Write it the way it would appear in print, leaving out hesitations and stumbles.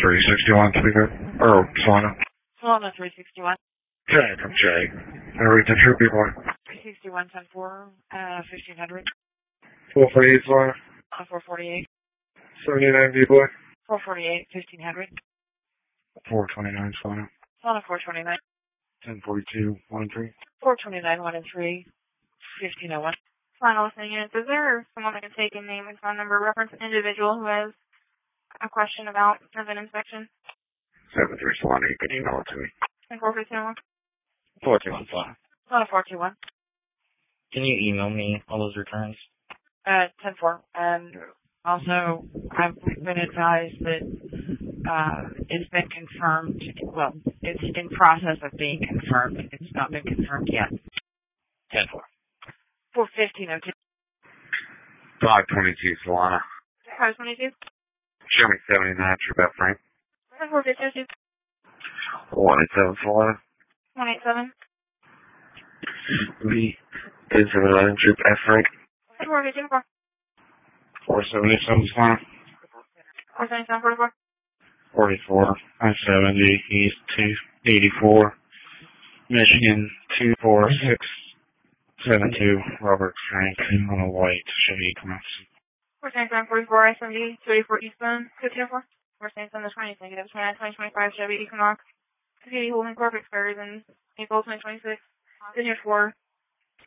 361 speaker. Or Solana. Solana 361. Jay from Jay. I read the true people. 361 10 4, 1500. 448 Solana. 448. 79 people. 448 1500. 429 Solana. Solana 429. 1042 1 and 3. 429 1 and 3. 1501. Final thing is there someone that can take a name and phone number, reference an individual who has a question about event inspection? 73 Solana, you can email it to me. And 451? 421 Solana. Solana 421. Can you email me all those returns? 10 4. And also, I've been advised that it's been confirmed. Well, it's in process of being confirmed. It's not been confirmed yet. 10 4. 41502. 522 Solana. 522? Show me 79 True Bet Frank. 452? 187 Solana. 187? V is 79 True Bet Frank. 452? 477 Solana. 477, 44? 44. 570 East 284. Michigan 246. 72, Robert Frank, on a white Chevy Equinox. 477, 44, SMD, 284 Eastbound, 204. 477, the 20th, negative 29, 2025 Chevy Equinox. City Holding Corp expires in April 2026. 204.